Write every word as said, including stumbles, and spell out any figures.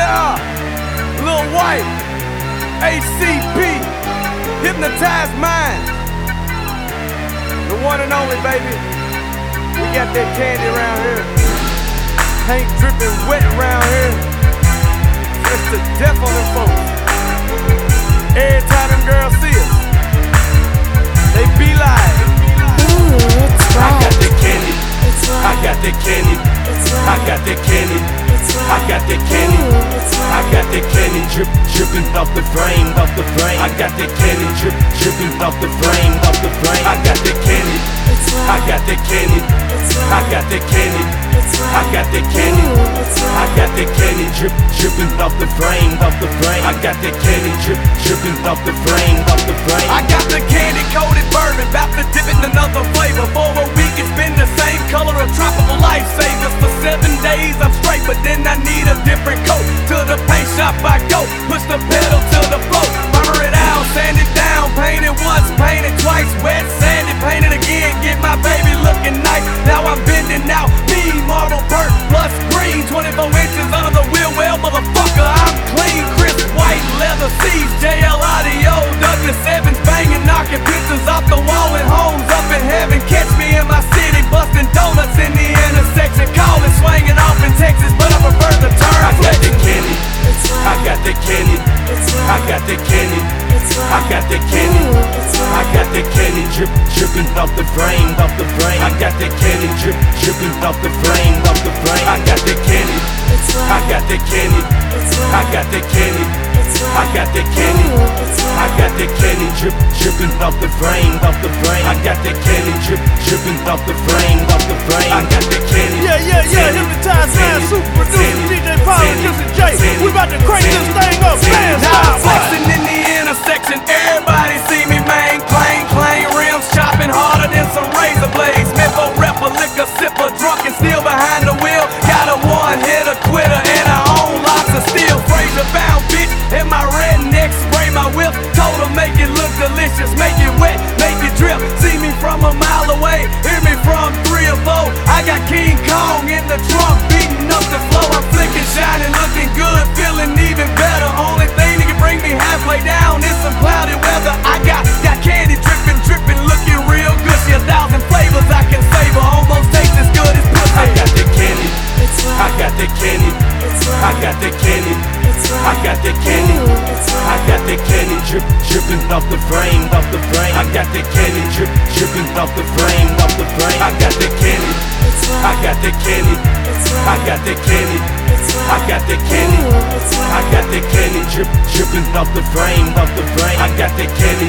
Yeah, Lil White, A C P, Hypnotized Mind, the one and only, baby. We got that candy around here, paint dripping wet around here, just to death on them folks. Every time them girls see us, they be like, ooh, it's right. I got the candy, It's right. I got the candy, It's right. I got the candy, It's right. I got the candy, Ooh, it's right. I got the candy drip, dripping off the frame, off the frame. I got the candy drip, dripping off the frame, off the frame. I got the candy, It's right. I got the candy, It's right. I got the candy, It's right. I got the candy, Ooh, it's right. I got the candy drip, dripping off the frame, off the frame. I got the candy drip, dripping off the frame, off the frame. I got the candy coated bourbon, bout to dip it in another flavor. For a week it's been the same color of tropical lifesavers. For seven days I'm straight, but then I need a different coat. To the paint shop I go, push the pedal to the floor, primer it out, sand it down, paint it once, paint it twice, wet sand it, paint it again, get my baby looking nice. Now I'm bending out, me marble perk plus green, twenty-four inches under the wheel well, motherfucker, I'm clean. Crisp white leather seats, J L Audio, Douglas Evans banging, knocking pictures off the wall and homes up in heaven. Catch me in my city, busting donuts in the intersection, calling, swinging off in Texas, but I prefer the turn. I got the candy, It's right. I got the candy, It's I right. got the candy, It's right. I got the candy, Ooh, it's I right. got the candy drip, dripping off the frame, off the frame. I got the candy drip, dripping off the frame, off the frame. I got the candy, It's right. I got the candy, It's I right. got the candy, It's right. I got the candy, Ooh, it's I right. got the candy drip, dripping off the frame, off the frame. I got the candy drip, dripping off the frame, off the frame. I got the candy. Yeah, yeah, yeah, Hypnotized Mind, super producer, D J Paul, and Juicy J. We about to crank this thing up, man, Now style, I'm flexing in the intersection, everybody see me, man. Clang, clang, rims chopping harder than some razor blades. Mepho rapper, liquor sipper, drunk and still behind the wheel. Got a one-hitter quitter and I own lots of steel. Fraser bound bitch in my redneck, spray my whip. Told her make it look delicious, make it wet, make it drip. See me from a mile away, hear me from three or four. I got King Kong in the trunk, beating up the floor. I'm flicking, shining, looking good, feeling even better. Only thing that can bring me halfway down is some cloudy weather. I got got candy dripping, dripping, looking real gushy. A thousand flavors I can savor, almost taste as good as pussy. I got the candy, It's I right. got the candy, It's I right. got the candy, It's right. I got the candy. Ooh, it's I right. got the candy drip, dripping off the frame, off the frame. I got the candy drip, dripping off the frame, off the frame. I got the candy, It's I right. got the candy, It's I right. got the candy, It's I right. got the candy, Ooh, it's I right. got the candy drip, dripping off the frame, off the frame. I got the candy